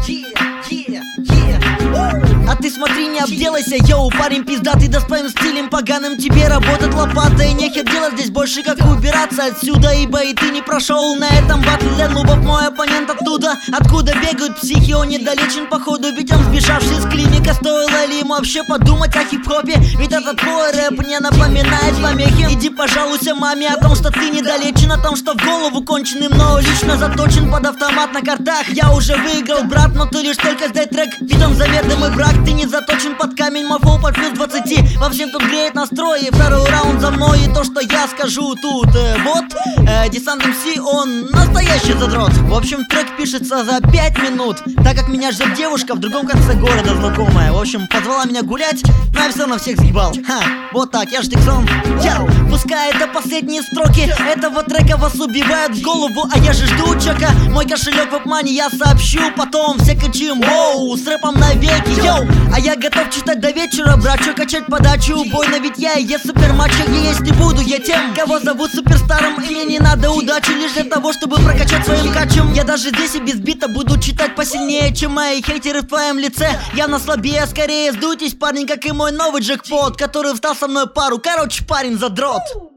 А ты смотри, не обделайся, йоу, парень пиздатый, да с твоим стилем поганым тебе работать лопатой. Нехер делать здесь больше, как убираться отсюда, ибо и ты не прошел на этом батле для нубов. Мой оппонент оттуда, откуда бегают психи, он недолечен походу, ведь он сбежавший из клиника. Стоило ли ему вообще подумать о хип-хопе, ведь этот твой рэп мне напоминает помехи. Иди пожалуйся маме о том, что ты недолечен, о том, что в голову конченый, но лично заточен под автомат на картах. Я уже выиграл, брат, но ты лишь только сдай трек, ведь он заведомый брак. Ты не заточен под камень, мой флоу под плюс 20. Во всем тут греет настрой, и второй раунд за мной. И то, что я скажу тут, Десант МС, он настоящий задрот. В общем, трек пишется за 5 минут, так как меня ждет девушка в другом конце города знакомая. В общем, позвала меня гулять, но я все равно всех съебал. Вот так, я ж Тиксон. Пускай это последние строки этого трека вас убивают в голову, а я же жду чека. Мой кошелек в обмане, я сообщу потом. Все кричим, воу, с рэпом навеки, йоу. А я готов читать до вечера, брат, чё качать подачу убойно, ведь я и есть супермачо. И есть не буду я тем, кого зовут суперстаром, и мне не надо удачи лишь для того, чтобы прокачать своим качем. Я даже здесь и без бита буду читать посильнее, чем мои хейтеры в твоем лице. Явно слабее, скорее сдуйтесь, парни, как и мой новый джекпот, который встал со мной пару. Короче, парень задрот.